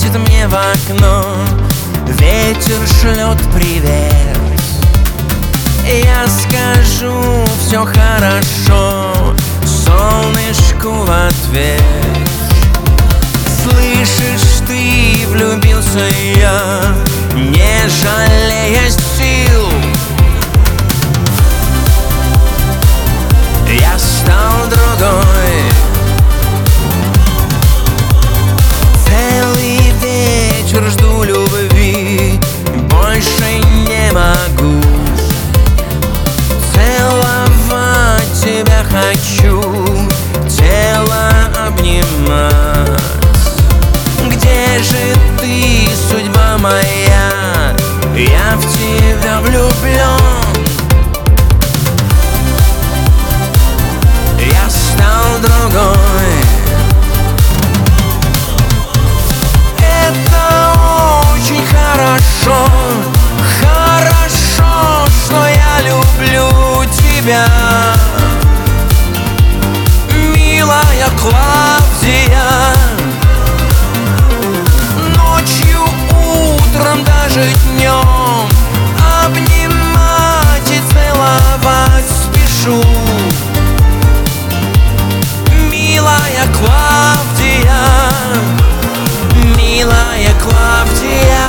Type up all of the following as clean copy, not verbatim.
светит мне в окно, ветер шлет привет. Я скажу: все хорошо, солнышку в ответ. Слышишь, ты влюбился я, не жалея сил. Я стал другой. Целый вечер жду любви, больше не могу. Целовать тебя хочу, тело обнимать. Где же ты, судьба моя? Я в тебя влюблен. Я стал другой. Это очень хорошо, хорошо, что я люблю тебя, милая Клавдия. Ночью, утром, даже днем обнимать и целовать спешу, милая Клавдия, милая Клавдия.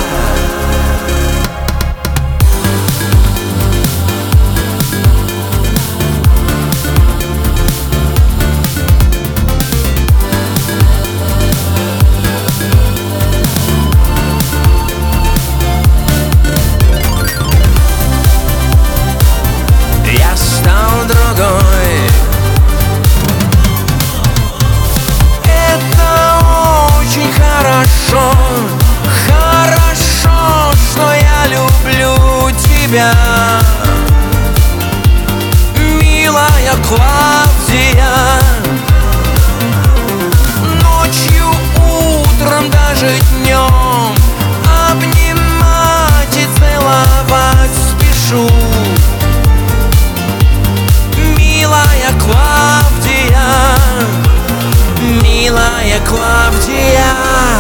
Я стал другой. Хорошо, хорошо, что я люблю тебя, милая Клавдия. Ночью, утром, даже днем обнимать и целовать спешу, милая Клавдия, милая Клавдия.